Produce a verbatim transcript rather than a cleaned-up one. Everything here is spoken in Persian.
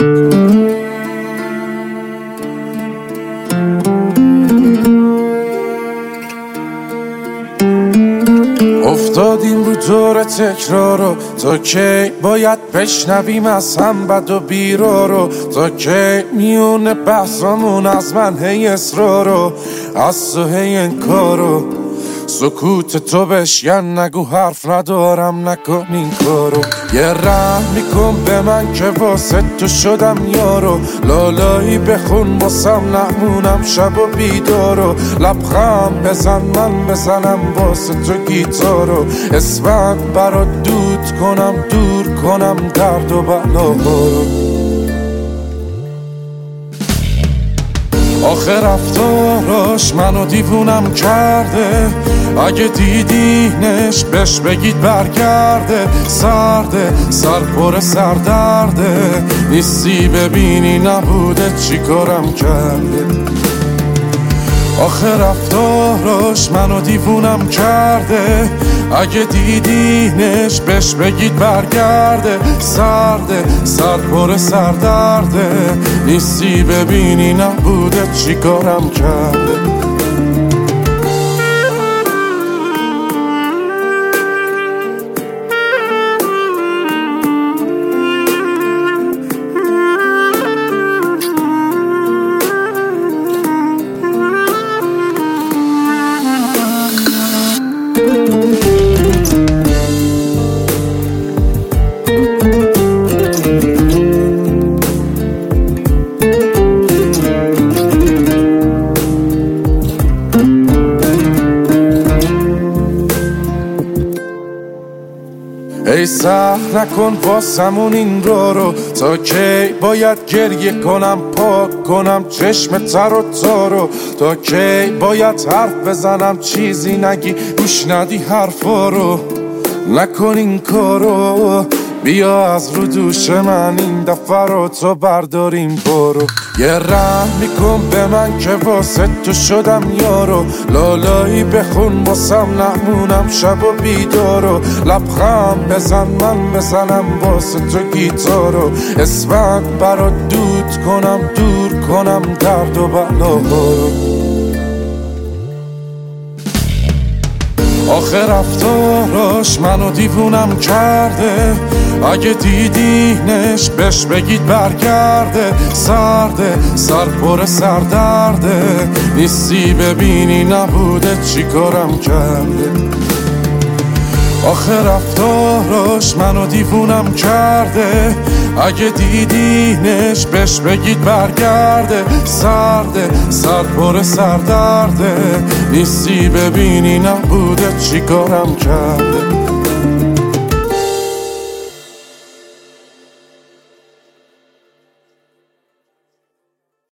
افتادیم رو دور تکرارو، تا کی باید بشنویم از هم بد و بیرارو؟ تا کی میونه بحثامون از من هی اصرارو، از تو هی انکارو؟ سکوت تو بشکن، نگو حرف ندارم، نکن این کارو. یه رحم میکن به من که واسه تو شدم یارو، لالایی بخون واسم نمونم شب و بیدارو. لبخند بزن من بزنم واسه تو گیتارو، اسفند برات دود کنم دور کنم درد و بلاهارو. آخه رفتاراش منو دیوونم کرده، اگه دیدینش بهش بگید برگرده. سرده سر پر سردرده، نیستی ببینی نبوده چی کارم کرده. آخه رفتاراش منو دیوونم کرده، اگه دیدینش بهش بگید برگرده. سرده سر پر سردرده، نیستی ببینی نبوده چی کارم کرده. ای سخت نکن واسمون این رو رو، تا کی باید گریه کنم پاک کنم چشم تر و تارو؟ تا کی باید حرف بزنم چیزی نگی گوش ندی حرفا رو؟ نکن این کارو، بیا از رو دوش من این دفعه رو تو برداریم برو. یه رحم میکن به من که واسه تو شدم یارو، لالایی بخون واسم نمونم شب و بیدارو. لبخند بزن من بزنم واسه تو گیتارو، اسفند برات دود کنم دور کنم درد و بلاهارو. آخه رفتاراش منو دیوونم کرده، اگه دیدینش بهش بگید برگرده. سرده سر پر سردرده، نیستی ببینی نبوده چی کارم کرده. آخه رفتاراش منو دیوونم کرده، اگه دیدینش بهش بگید برگرده. سرده سر پر سردرده، نیستی ببینی نبوده چی کارم کرده.